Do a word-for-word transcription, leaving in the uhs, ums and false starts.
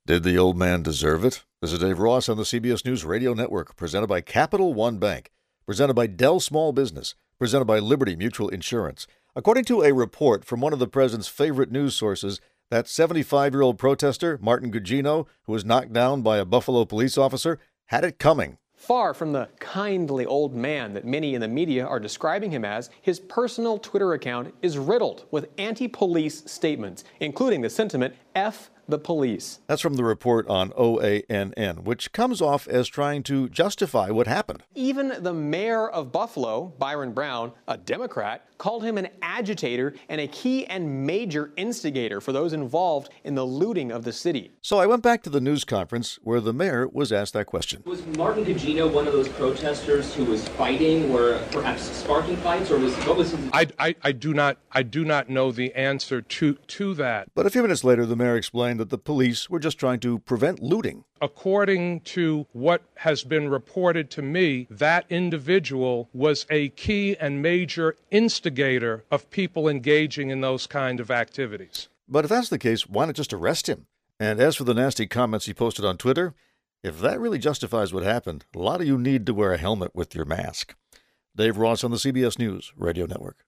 Did the old man deserve it? This is Dave Ross on the C B S News Radio Network, presented by Capital One Bank, presented by Dell Small Business, presented by Liberty Mutual Insurance. According to a report from one of the president's favorite news sources, that seventy-five-year-old protester, Martin Gugino, who was knocked down by a Buffalo police officer, had it coming. Far from the kindly old man that many in the media are describing him as, his personal Twitter account is riddled with anti-police statements, including the sentiment, F the police. That's from the report on O A N N, which comes off as trying to justify what happened. Even the mayor of Buffalo, Byron Brown, a Democrat, called him an agitator and a key and major instigator for those involved in the looting of the city. So I went back to the news conference where the mayor was asked that question. Was Martin Gugino one of those protesters who was fighting or perhaps sparking fights, or was what was his... I, I, I do not I do not know the answer to, to that. But a few minutes later, the mayor explained that the police were just trying to prevent looting. According to what has been reported to me, that individual was a key and major instigator of people engaging in those kind of activities. But if that's the case, why not just arrest him? And as for the nasty comments he posted on Twitter, if that really justifies what happened, a lot of you need to wear a helmet with your mask. Dave Ross on the C B S News Radio Network.